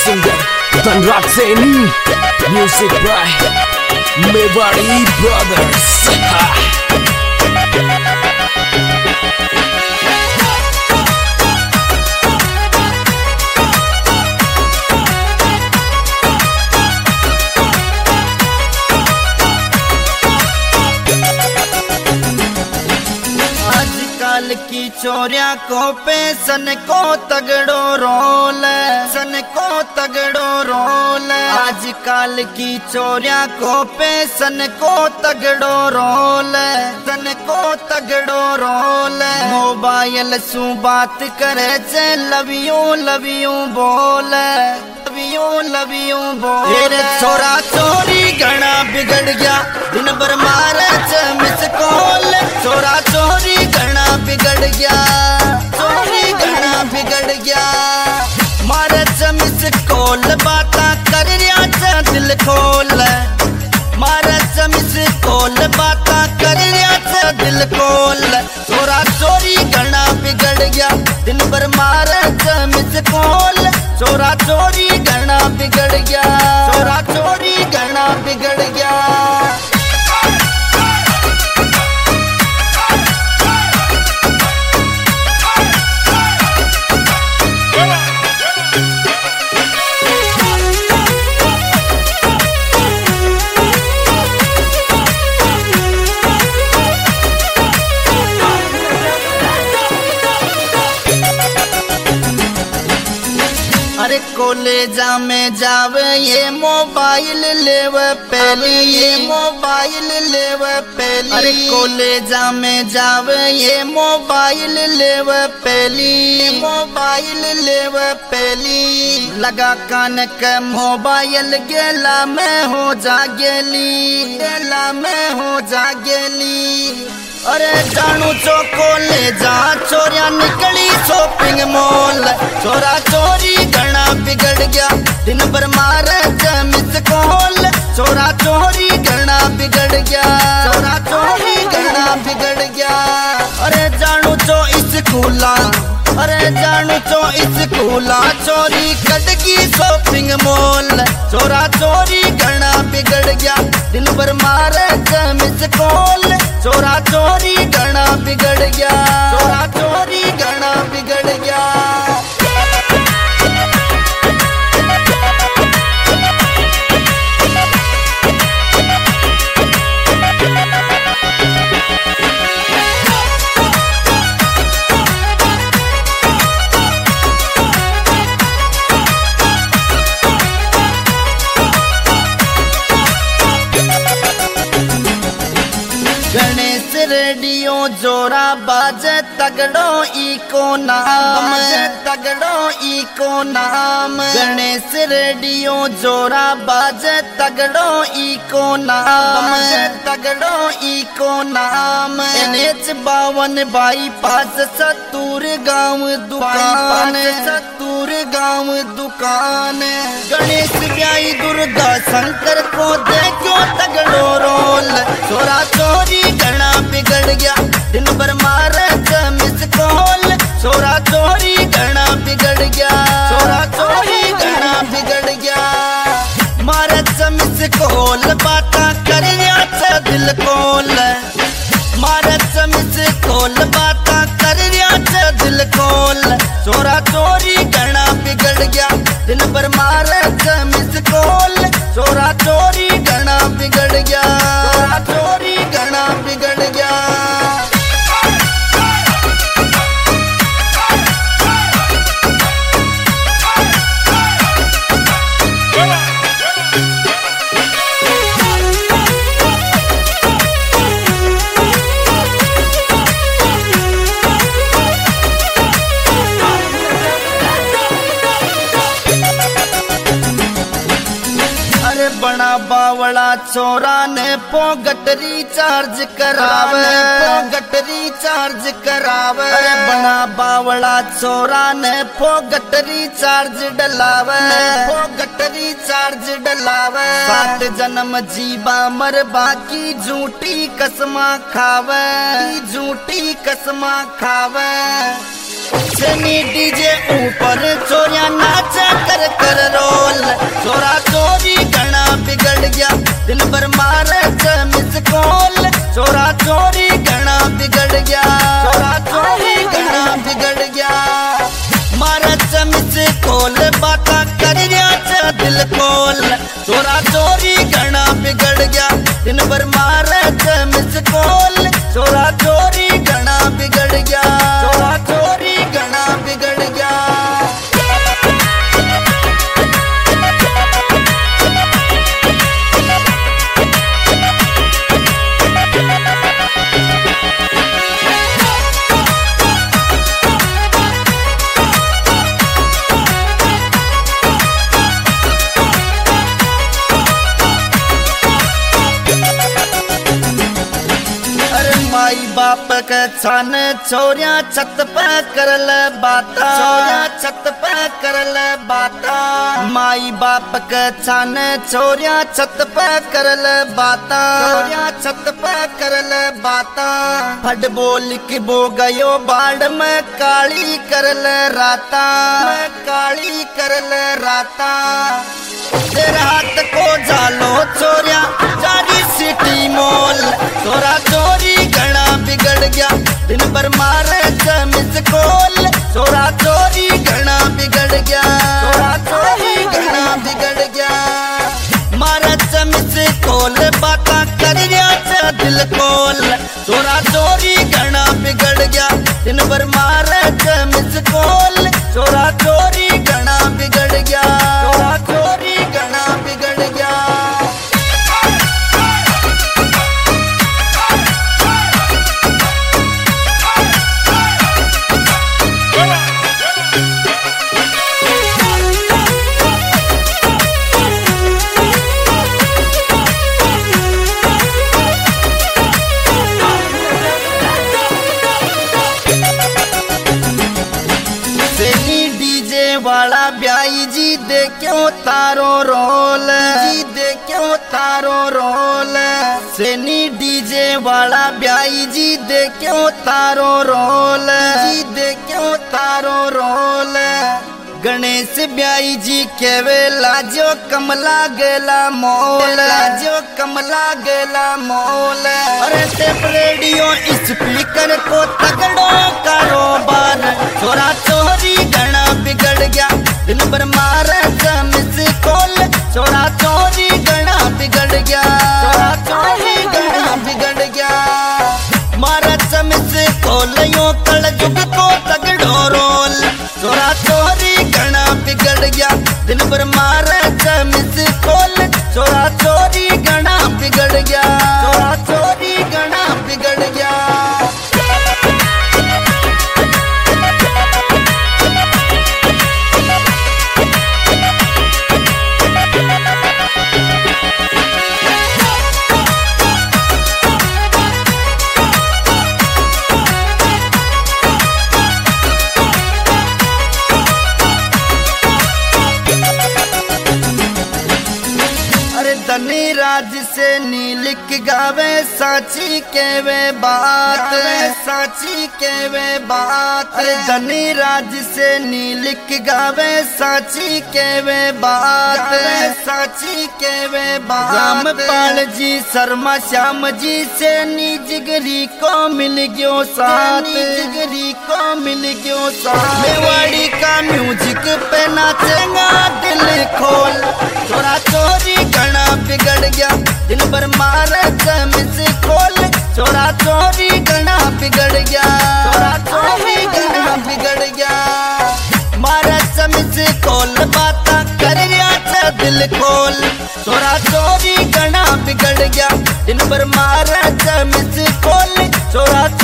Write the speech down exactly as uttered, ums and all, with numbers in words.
singer Dhanraj Saini, music by Mewari Brothers. आजकल की चोरिया को पे सन को तगड़ो रोल, सन को तगड़ो रोल। आजकल की चोरिया को पे सन को तगड़ो रोल, सन को तगड़ो रोल। मोबाइल सु बात करे चे लव यू लव यू बोल, लव यू लव यू बोल। छोरा चोरी घना बिगड़ गया, दिन भर मारे चे मिस कॉल। छोरा चोरी घना बिगड़ गया, चोरी घना बिगड़ गया। मारे चे मिस कॉल, बाता कर रिया चे दिल खोल। मारे चे मिस कॉल, बाता कर रिया चे दिल खोल। छोरा चोरी घना बिगड़ गया, दिन भर मारे चे मिस कॉल। छोरा चोरी घना बिगड़ गया, छोरा चोरी घना बिगड़ गया। अरे कॉलेजा में जावे ये मोबाइल लेवे पहली, ये मोबाइल लेवे पहली। अरे कॉलेजा में जावे ये मोबाइल लेवे पहली, मोबाइल लेवे पहली। लगा कान के मोबाइल गेला में हो जा गेली, गेला में हो जा गेली। अरे जानू चो कॉलेजा चोरिया निकली शॉपिंग मॉल। छोरा चोरी घना बिगड़ गया, दिन भर मारे चे मिस कॉल। छोरा चोरी घना बिगड़ गया, छोरा चोरी घना बिगड़ गया। अरे जानू चो स्कूला, अरे जानू चो स्कूला चोरी कटकी शॉपिंग मॉल। छोरा चोरी घना बिगड़ गया, दिन भर मारे चे मिस कॉल। छोरा चोरी घना बिगड़ गया, छोरा चोरी घना बिगड़ गया। गणेश रेडियो जोरा बाजे तगड़ो इको नाम, तगड़ो इको नाम। गणेश रेडियो जोरा बाजे तगड़ो इको नाम, तगड़ो इको नाम। एनएच बावन बाईपास सत्तूर गांव दुकान, सत्तूर गांव दुकान। गणेश ब्याई दुर्गा शंकर को देखो तगड़ो रोल। छोरा चोरी घना बिगड़ गया, दिन भर मारे चे मिस कॉल। छोरा चोरी घना बिगड़ गया, छोरा चोरी घना बिगड़ गया। मारे चे मिस कॉल, बाता कर रिया चे दिल खोल। मारे चे मिस कॉल, बाता कर रिया चे दिल खोल। छोरा चोरी घना बिगड़ गया, दिन भर मारे चे मिस कॉल। छोरा चोरी घना बिगड़ गया, छोरा चोरी घना बिगड़ गया। बड़ा बावड़ा छोरा ने पोगट रिचार्ज करावे, पोगट रिचार्ज करावे। बड़ा बावड़ा छोरा ने पोगट रिचार्ज डलावे, पोगट रिचार्ज डलावे। सात जन्म जीवा मर बाकी झूठी कसमा खावे, झूठी कसमा खावे। सनी डीजे ऊपर चोरिया नाच कर कर रोल, चोरा चोरी घना बिगड़ गया, दिन भर मारे मिस कॉल, चोरा चोरी घना बिगड़ गया, चोरा चोरी घना बिगड़ गया, मारा मिस कॉल बाता कर दिया दिल खोल, चोरा चोरी घना बिगड़ गया, दिन भर मारे मिस कॉल, चोरा चोरी घना बिगड़ गया, चोरा चोरी घना बिगड़ गया। माई बाप के छान छोरिया छत पे करल बाता, छोरिया छत पे करल बाता, माई बाप के छान छोरिया छत पे करल बाता, छोरिया छत पे करल बाता, फट बोल की बो गयो बाढ़ में काली करल राता, में काली करल राता, तेरे हाथ को झालो छोरिया जारी सिटी मॉल, चोरा चोरी घना बिगड़ गया, दिन भर मारे मिस कॉल, चोरा चोरी घना बिगड़ गया, चोरा चोरी घना बिगड़ गया, मारा मिस कॉल बाता कर दिया दिल खोल, चोरा चोरी घना बिगड़ गया, दिन भर मारे मिस कॉल, चोरा चोरी घना बिगड़ गया, चोरा चोरी घना बिगड़ गया। वाला ब्याई जी दे क्यों तारो रोल, जी दे क्यों तारो रोल, सेनी डीजे वाला ब्याई जी दे क्यों तारो रोल, जी दे क्यों तारो रोल, गणेश ब्याई जी के वे लाजो कमला गेला मोल, लाजो कमला गेला मोल, अरे टेप रेडियो स्पीकर को तगड़ो कारोबार, चोरा चोरी घना बिगड़ गया, दिन भर मारे मिस कॉल, चोरा चोरी घना बिगड़ गया, चोरा चोरी घना बिगड़ गया, मारा मिस कॉल यो कल जुग को तगड़ो रोल, चोरा चोरी घना बिगड़ गया, दिन भर मारे मिस कॉल, चोरा चोरी घना बिगड़ गया, चोरा चोरी घना बिगड़ गया। धनी राज से नीलिक गावे साची के वे बात, साची के वे बात, धनी राज से नीलिक गावे साची के वे बात, साची के वे बात, रामपाल जी शर्मा श्याम जी से नी जिगरी को मिल गयो साथ, जिगरी को मिल गयो साथ, मेवाड़ी का म्यूजिक पे नाचेगा दिल खोल, चोरा चोरी घना बिगड़ गया, दिन भर मारे मिस कॉल, चोरा चोरी घना बिगड़ गया, चोरा चोरी घना बिगड़ गया, मारा मिस कॉल बाता कर दिया दिल खोल, चोरा चोरी घना बिगड़ गया, दिन भर मारे मिस कॉल, चोरा